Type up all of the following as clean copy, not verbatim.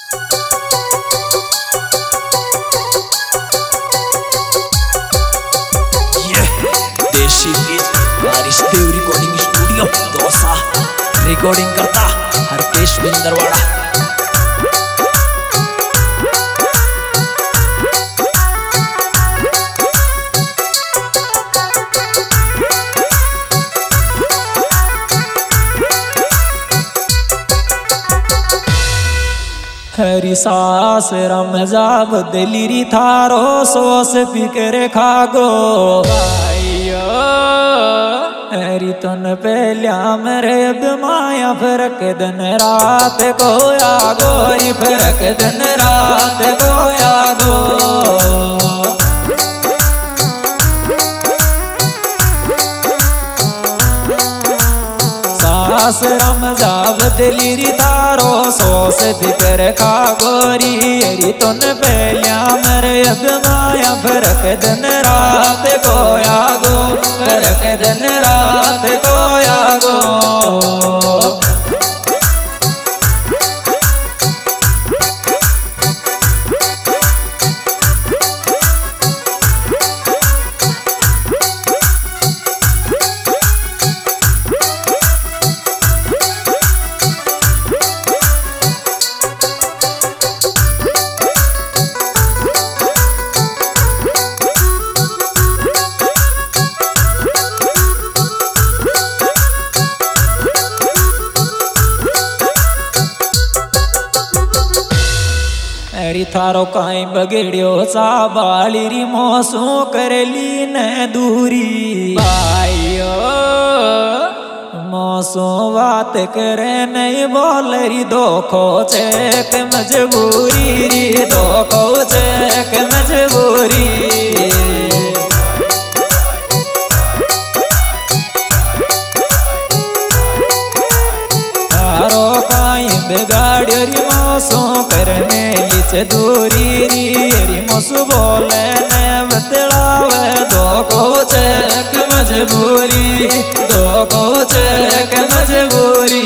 देशी गीत बारिश Dev recording studio Dausa recording करता हरकेश बिंदरवाड़ा। हरी सास रम जाब दिलीरी थारो सोस फिक्र खागो भाइयो हरी तन पहलिया मेरे माया फरक दिन रात को यागो फरक दिन रात को यागो। सास रम जाब दिलीरी तारो सोस फिक्र खा गोरी हरी तुन पहलिया मेरे अब माया फरक दिन रात को यागो फरक दिन रात को यागो। हरी थारो काई बगड़ियो सा बाली री मोसू कर ली न दूरी भाइयो मोसू बात करे नहीं बोल री दोखो चेक मजबूरी री दोखो चेक मजबूरी। थारो काई बिगाड़ियो री मोसू करने दूरी री मोसू बोले ने बतलावे दो को चेक मजबूरी दो को चेक मजबूरी।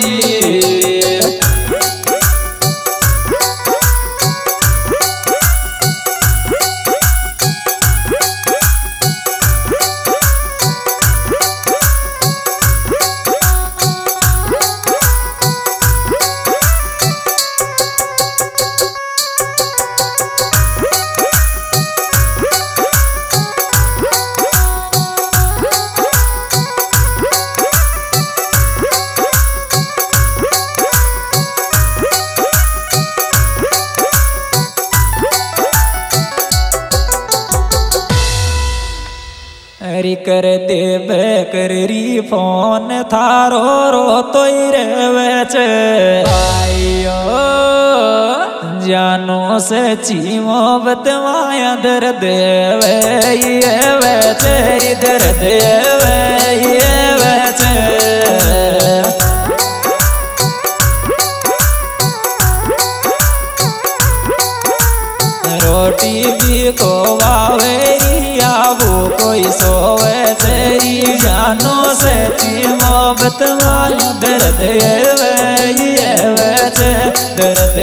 हरी कर दे कर री फोन थारो रो तो ही रेवे भाइयो जानो से चीमो बतवाया दर्द वे तेरी दर्द वे रोटी भी को वो कोई सोवे तेरी जानो से मोहब्बत वाला दर्द दर्द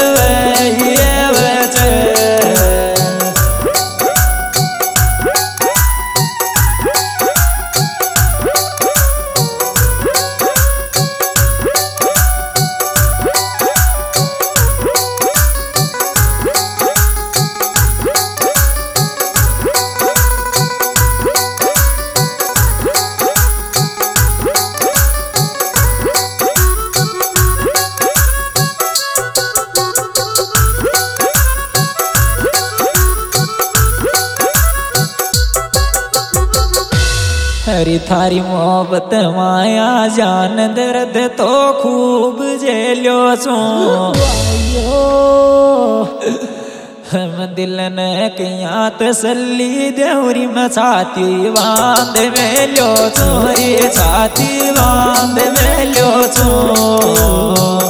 हरी थारी मोहब्बत माया जान दर्द तो खूब झेलो छो हम दिल ने किया तसल्ली देवरी में छाती बांध मेलो छोरी छाती बांध मेलो छो।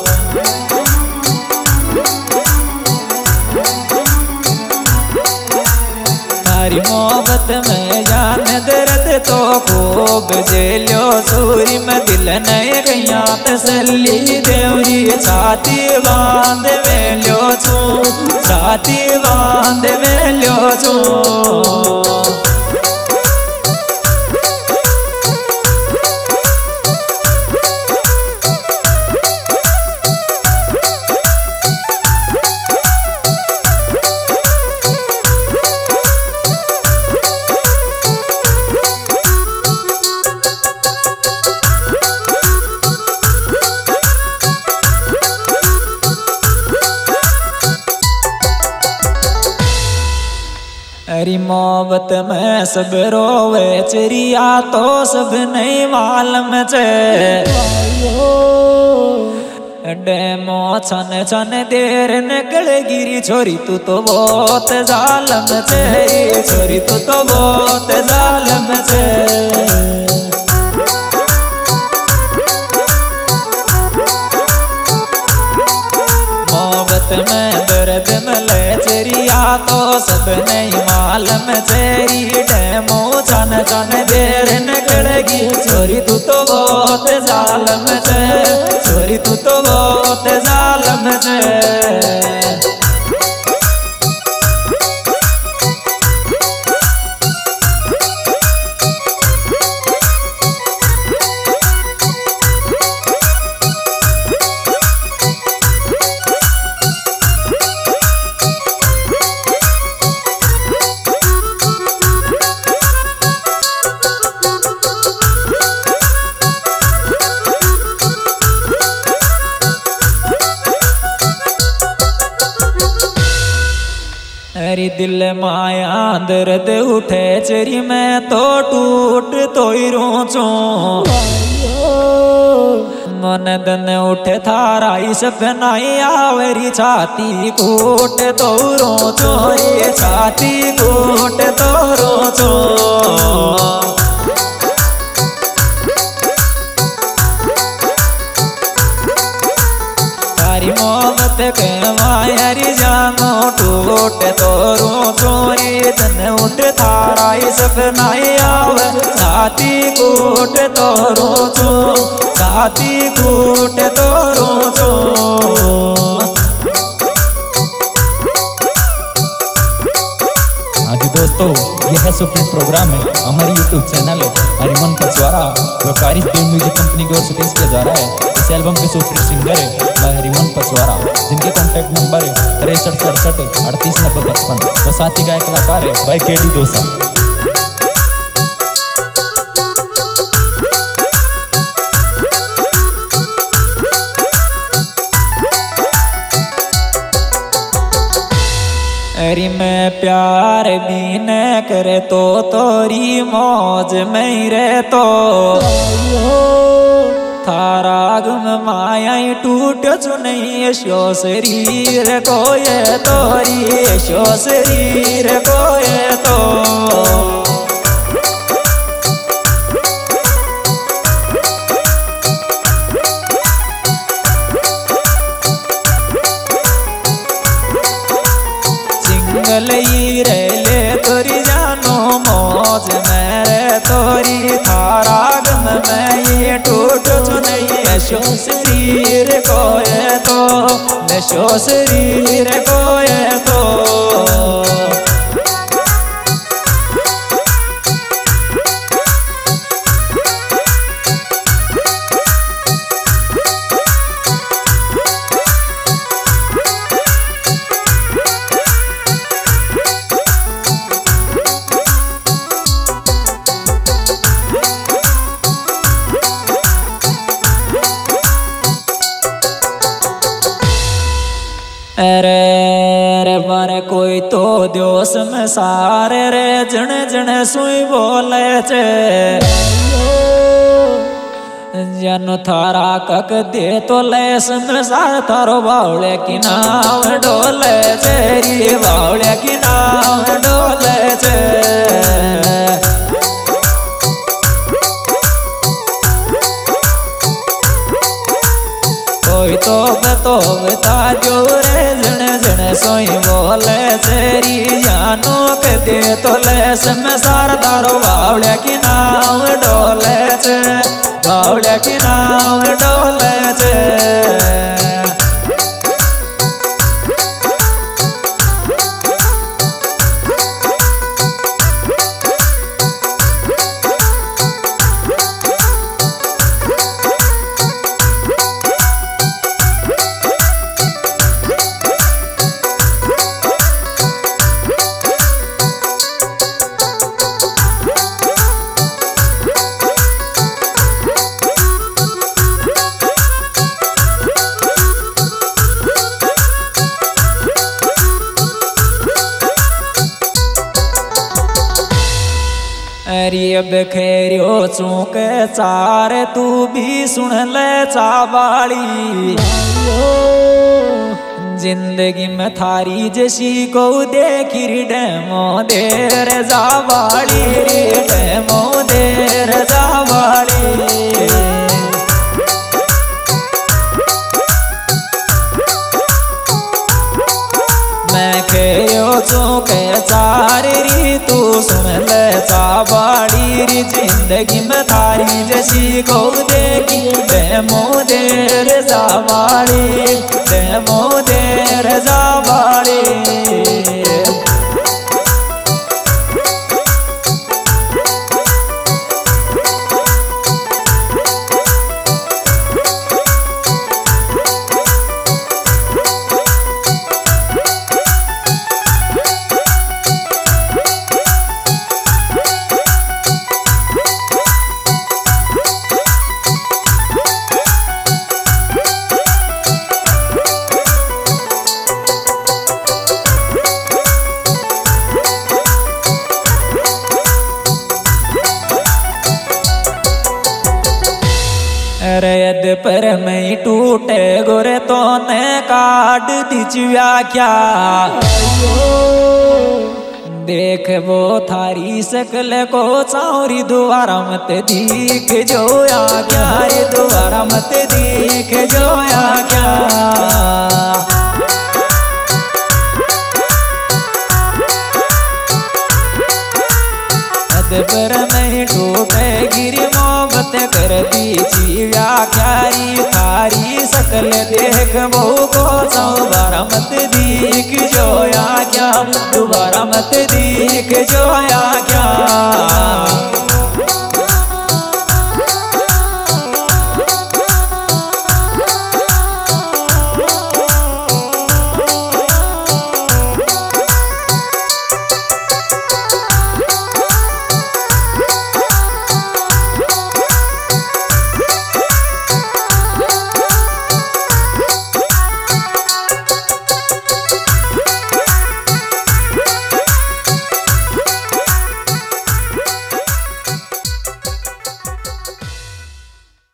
थारी मोहब्बत में जान दर्द तो खूब झेलो सूरी में दिल नए गया तसल्ली देवरी छाती बांध मेलो छो। राती बांध में लो छो। अरे मोहब्बत में सब रोवे चिड़िया तो सब नहीं मालूम छे। डेमो छन छन देर निकल गिरी छोरी तू तो बहुत जालम छे। छोरी तू तो बहुत जालम छे। में दर्द मिले चिड़िया तो सब नहीं मालूम तेरी। डेमो छन छन देर निकलेगी छोरी तू तो बहुत जालम छे। छोरी तू तो बहुत जालम छे। अरे दिल माया दर्द उठे चरी मैं तो टूट तो ही रोचो। मन दन उठे थारा इस बनाई आवरी छाती कूट तो रोचो। ये छाती कूट तो रोचो। मोहब्बत के मायारी जानो टूट तो रोचो। रे तन उठ थारा सब नहीं आवे छाती कूट तो रोचो। छाती कूट तो रोचो। हाँ जी दोस्तों, यह है सुप्रीम प्रोग्राम है हमारी यूट्यूब चैनल है हरिमन पचवारा जो कारिश देव म्यूजिक कंपनी की ओर से पेश किया जा रहा है। इस एल्बम के सुप्रीम सिंगर है भाई हरिमन पचवारा, जिनके कॉन्टैक्ट नंबर है 6367 389055 और साथी गायक कलाकार है भाई केडी दोसा। अरे मैं प्यार भी न करे तो तोरी मौज में रे तो। थारा गुम माया टूट चुनई शो शरीर को ये तोरी। शो शरीर को ये तो। चिंगलई रे ले तोरी जानो मौज मेरे तोरी। थारा गम में ये टूट चुनई शो शरीर को ये तो। शो शरीर को ये तो। अरे रे मारे कोई तो दिवस में सारे रे जन जन सुई बोले छे। जन थारा कक दे तो ले संसार थारो बावले की नाव डोले छे। बावले की नाव डोले छे। कोई तो बता जो रे जन जन सोई बोले तेरी जानो के दे तो ले संसार दारो बावले की नाव डोले छे। बावले की नाव डोले छे। मेरी अब खेरियो चूक चार तू भी सुन ले चावाली। जिंदगी में थारी जैसी को देखी डेमो देर जावाली रे डेमो देर जावाली। मैं खेयो चूके चार री तू सुन ले चावाली री। जिंदगी में थारी जैसी को देखी डेमो देर जावाली डेमो देर जावाली। रैद पर मैं टूटे गोरे तो ने काट दिचव्या क्या। देख वो थारी सकल को चावरी दोबारा मत दीख जोया क्या रे दोबारा मत दीख जोया क्या। पर मैं टूटे गिरी मोहब्बत कर दी चिया क्यारी थारी सकल देख वो को दोबारा मत दीख जोया क्या दोबारा मत दीख जोया क्या।